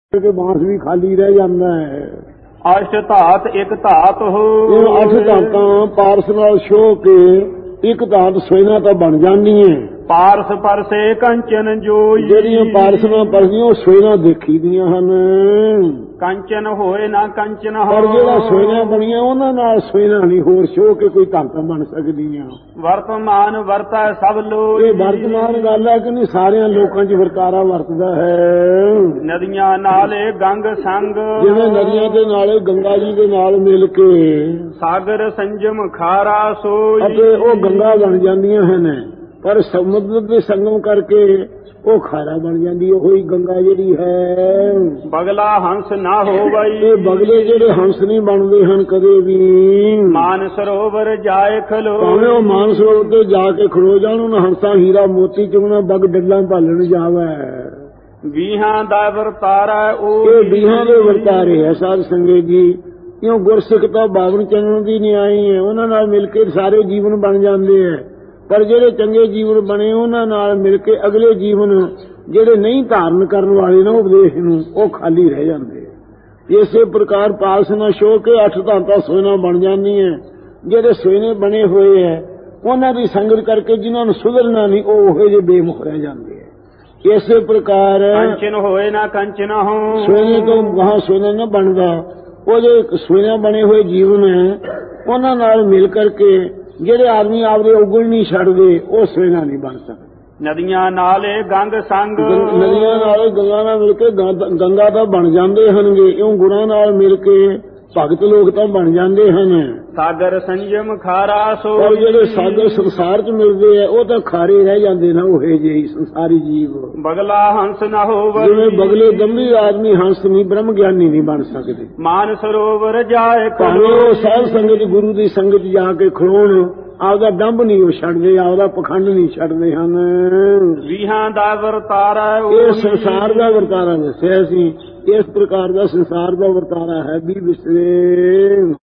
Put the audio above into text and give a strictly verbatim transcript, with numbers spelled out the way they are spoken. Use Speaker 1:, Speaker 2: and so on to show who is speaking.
Speaker 1: के बांस भी खाली रह जाता है।
Speaker 2: अष्ट धात एक धात हो
Speaker 1: अठ धातां पारस नाल छो के एक धात सोना तो बन जानी है।
Speaker 2: पारस परसे कंचन जोई
Speaker 1: ਜਿਹੜੀਆਂ ਪਾਰਸਨਾਂ ਪਰਦੀਆਂ ਉਹ ਸੋਨਾ ਦੇਖੀ ਦੀਆਂ ਹਨ।
Speaker 2: ਕੰਚਨ ਹੋਏ ਨਾ ਕੰਚਨ ਹੋ
Speaker 1: ਪਰ ਜਿਹੜਾ ਸੋਨਾ ਬਣੀਆਂ ਉਹਨਾਂ ਨਾਲ ਸੋਨਾ ਨਹੀਂ ਹੋਰ ਛੋ ਕੇ ਕੋਈ ਧਾਤ ਬਣ ਸਕਦੀਆਂ।
Speaker 2: ਵਰਤਮਾਨ ਵਰਤਾ ਸਭ ਲੋਕ
Speaker 1: ਇਹ ਵਰਤਮਾਨ ਗੱਲ ਹੈ ਕਿ ਨਹੀਂ ਸਾਰਿਆਂ ਲੋਕਾਂ 'ਚ ਵਰਤਾਰਾ ਵਰਤਦਾ ਹੈ।
Speaker 2: ਨਦੀਆਂ ਨਾਲੇ ਗੰਗ ਸੰਗ
Speaker 1: ਜਿਵੇਂ ਨਦੀਆਂ ਦੇ ਨਾਲੇ ਗੰਗਾ ਜੀ ਦੇ ਨਾਲ ਮਿਲ ਕੇ
Speaker 2: ਸਾਗਰ ਸੰਜਮ ਖਾਰਾ ਸੋਈ
Speaker 1: ਅਤੇ ਉਹ ਗੰਗਾ ਬਣ ਜਾਂਦੀਆਂ ਹਨ। पर समुद्र के संगम करके वो खारा बन जाती है। वही गंगा जी है।
Speaker 2: बगला हंस ना हो गई
Speaker 1: बगले जेडे हंस नहीं बनते हैं कदे भी।
Speaker 2: मान सरोवर जाए खलो
Speaker 1: भावे वो मान सरोवर ते जाके खड़ो जान उन्हें हंसा हीरा मोती चुगना बग डल्ला भालन जावे।
Speaker 2: बीहा दा वरतारा
Speaker 1: ये बीहा दे वरतारे है साध संगत जी। क्यों गुरसिख तो बावन चरण की नहीं आई है। उन्होंने मिल के सारे जीवन बन जाते हैं। पर ਜਿਹੜੇ ਚੰਗੇ ਜੀਵਨ ਬਣੇ ਉਹਨਾਂ ਨਾਲ ਮਿਲ ਕੇ ਅਗਲੇ ਜੀਵਨ ਜਿਹੜੇ ਨਹੀਂ ਧਾਰਨ ਕਰਨ ਵਾਲੇ ਨਾ ਉਪਦੇਸ਼ ਨੂੰ ਉਹ ਖਾਲੀ ਰਹਿ ਜਾਂਦੇ। ਇਸੇ ਪ੍ਰਕਾਰ ਪਾਲਸਨਾ ਛੋ ਕੇ ਅੱਠ ਧਾਤਾਂ ਸੋਨਾ ਬਣ ਜਾਂਦੀਆਂ। ਜਿਹੜੇ ਸੋਨੇ ਬਣੇ ਹੋਏ ਹੈ ਉਹਨਾਂ ਦੀ ਸੰਗਤ ਕਰਕੇ ਜਿਨ੍ਹਾਂ ਨੂੰ ਸੁਧਰਨਾ ਨਹੀਂ ਉਹ ਉਹੇ ਜਿਹੇ ਬੇਮੁਖ ਰਹਿ ਜਾਂਦੇ ਹੈ। ਇਸੇ ਪ੍ਰਕਾਰ
Speaker 2: ਕੰਚਨ ਹੋਏ ਨਾ ਕੰਚਨ ਹੋ
Speaker 1: ਸੋਨੇ ਤੋਂ ਗਾਹਾਂ ਸੋਨਾ ਨਾ ਬਣਦਾ। ਉਹ ਜੇ ਸੋਨਾ ਬਣੇ ਹੋਏ ਜੀਵਨ ਹੈ ਉਹਨਾਂ ਨਾਲ ਮਿਲ ਕਰਕੇ ਜਿਹੜੇ ਆਦਮੀ ਆਪਦੇ ਉਗਲ ਨਹੀਂ ਛੱਡਦੇ ਉਹ ਸੋਨਾ ਨਹੀਂ ਬਣ ਸਕਦੇ।
Speaker 2: ਨਦੀਆਂ ਨਾਲੇ ਗੰਗ ਸੰਗ
Speaker 1: ਨਦੀਆਂ ਨਾਲ ਗੰਗਾ ਨਾਲ ਮਿਲ ਕੇ ਗੰਗਾ ਤਾਂ ਬਣ ਜਾਂਦੇ ਹਨਗੇ। ਇਉਂ ਗੁਰਾਂ ਨਾਲ ਮਿਲ ਕੇ ਭਗਤ ਲੋਕ ਤਾਂ ਬਣ ਜਾਂਦੇ ਹਨ।
Speaker 2: ਸਾਗਰ ਸੰਜਮ ਖਾਰਾ ਸੋ
Speaker 1: ਪਰ ਜਿਹੜੇ ਸਾਗਰ ਸੰਸਾਰ 'ਚ ਮਿਲਦੇ ਆ ਉਹ ਤਾਂ ਖਾਰੇ ਰਹਿ ਜਾਂਦੇ ਨਾ ਉਹੇ ਜਿਹੇ ਸੰਸਾਰੀ ਜੀਵ।
Speaker 2: ਬਗਲਾ ਹੰਸ ਨਾ ਹੋਵੇ
Speaker 1: ਜਿਵੇਂ ਬਗਲੇ ਗੰਭੀਰ ਆਦਮੀ ਹੰਸ ਨਹੀਂ ਬ੍ਰਹਮ ਗਿਆਨੀ ਨਹੀਂ ਬਣ ਸਕਦੇ।
Speaker 2: ਮਾਨ ਸਰੋਵਰ ਜਾਏ
Speaker 1: ਭਾਵੇਂ ਉਹ ਸਾਧ ਸੰਗਤ ਗੁਰੂ ਦੀ ਸੰਗਤ ਜਾ ਕੇ ਖਲੋਣ ਆਪਦਾ ਡੰਭ ਨਹੀਂ ਉਹ ਛੱਡਦੇ ਆਪਦਾ ਪਖੰਡ ਨਹੀਂ ਛੱਡਦੇ ਹਨ।
Speaker 2: ਵੀਹਾਂ ਦਾ ਵਰਤਾਰਾ
Speaker 1: ਇਹ ਸੰਸਾਰ ਦਾ ਵਰਤਾਰਾ ਦੱਸਿਆ ਸੀ। ਇਸ ਪ੍ਰਕਾਰ ਦਾ ਸੰਸਾਰ ਦਾ ਵਰਤਾਰਾ ਹੈ ਵੀ ਵਿਸਰੇ।